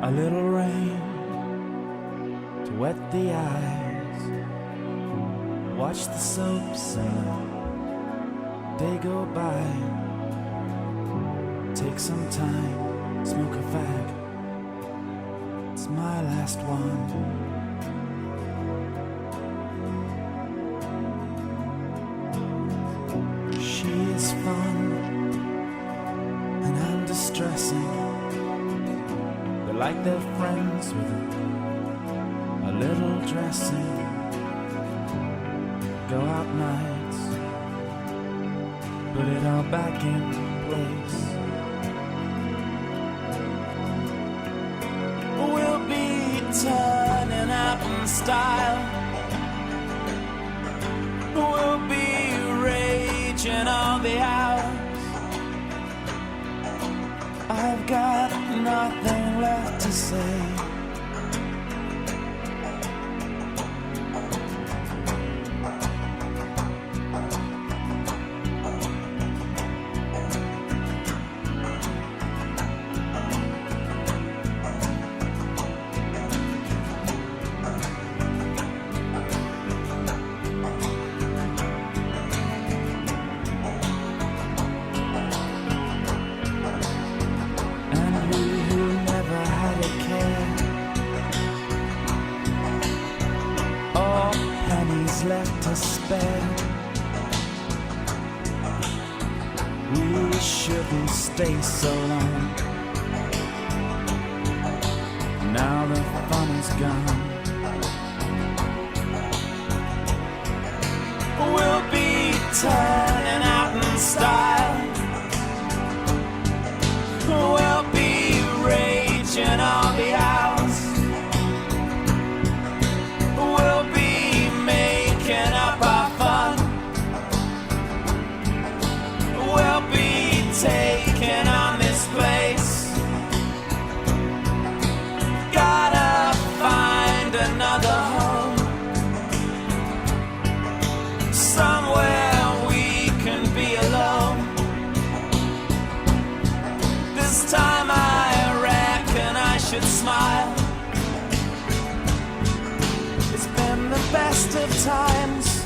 A little rain to wet the eyes. Watch the soaps and the day go by. Take some time, smoke a fag. It's my last one. She is fun and I'm distressing. They're like they're friends with a little dressing. Go out nights, put it all back in place. We'll be turning out in style. We'll be raging all the hours. I've got nothing left to say. Left to spare. We shouldn't stay so long. Now the fun is gone. We'll be turning out in style. We'll be raging all the hours. We'll be making up our fun. We'll be taking on this place. Gotta find another home, somewhere we can be alone. This time I reckon I should smile. It's been the best of times.